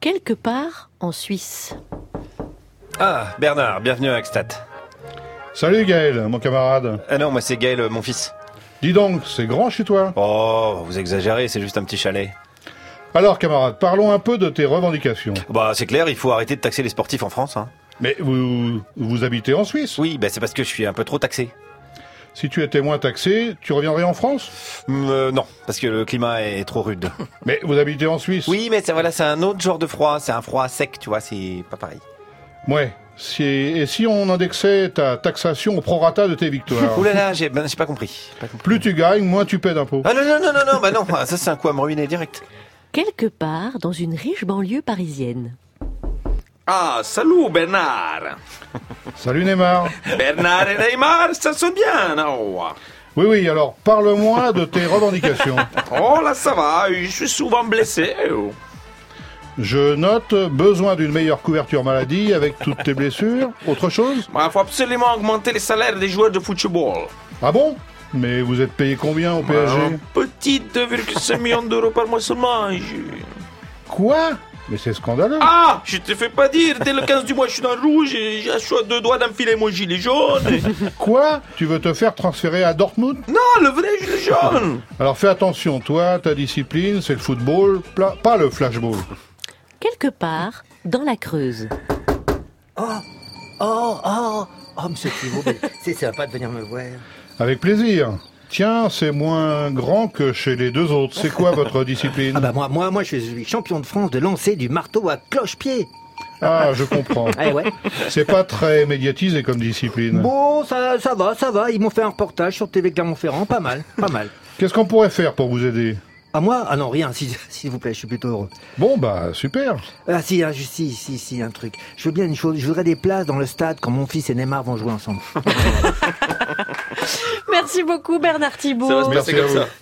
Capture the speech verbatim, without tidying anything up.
quelque part en Suisse. Ah, Bernard, bienvenue à Axtat. Salut Gaël, mon camarade. Ah non, moi c'est Gaël, mon fils. Dis donc, c'est grand chez toi? Oh, vous exagérez, c'est juste un petit chalet. Alors camarade, parlons un peu de tes revendications. Bah c'est clair, il faut arrêter de taxer les sportifs en France. Hein. Mais vous, vous habitez en Suisse? Oui, bah c'est parce que je suis un peu trop taxé. Si tu étais moins taxé, tu reviendrais en France? Euh, non, parce que le climat est trop rude. Mais vous habitez en Suisse? Oui, mais ça, voilà, c'est un autre genre de froid, c'est un froid sec, tu vois, c'est pas pareil. Ouais. Si, et si on indexait ta taxation au prorata de tes victoires? Ouh là là, j'ai, ben, j'ai pas compris. Pas compris. Plus tu gagnes, moins tu paies d'impôts. Ah non, non, non, non, non, bah non, ça c'est un coup à me ruiner direct. Quelque part dans une riche banlieue parisienne. Ah, salut Bernard. Salut Neymar. Bernard et Neymar, ça sonne bien, non? Oui, oui, alors parle-moi de tes revendications. Oh là, ça va, je suis souvent blessé. Je note besoin d'une meilleure couverture maladie avec toutes tes blessures. Autre chose? Il faut absolument augmenter les salaires des joueurs de football. Ah bon? Mais vous êtes payé combien au P S G? Un petit deux virgule cinq millions d'euros par mois seulement. Je... Quoi? Mais c'est scandaleux. Ah, je te fais pas dire, dès le quinze du mois, je suis dans le rouge et j'ai choix deux doigts d'enfiler mon gilet jaune. Quoi? Tu veux te faire transférer à Dortmund? Non, le vrai gilet jaune. Alors fais attention, toi, ta discipline, c'est le football, pla- pas le flashball. Quelque part dans la Creuse. Oh, oh, oh, oh, monsieur Thibault, ben, c'est sympa de venir me voir. Avec plaisir. Tiens, c'est moins grand que chez les deux autres. C'est quoi votre discipline? Ah bah moi, moi, moi, je suis champion de France de lancer du marteau à cloche-pied. Ah, je comprends. Eh ouais. C'est pas très médiatisé comme discipline. Bon, ça, ça va, ça va. Ils m'ont fait un reportage sur T V Clermont-Ferrand, pas mal, pas mal. Qu'est-ce qu'on pourrait faire pour vous aider? Ah moi? Ah non, rien, s'il s'il vous plaît, je suis plutôt heureux. Bon, bah, super. Ah si, hein, je- si, si, si, un truc. Je veux bien une chose, je voudrais des places dans le stade quand mon fils et Neymar vont jouer ensemble. Merci beaucoup Bernard Thibault. Ça va se passer Merci à comme vous. ça.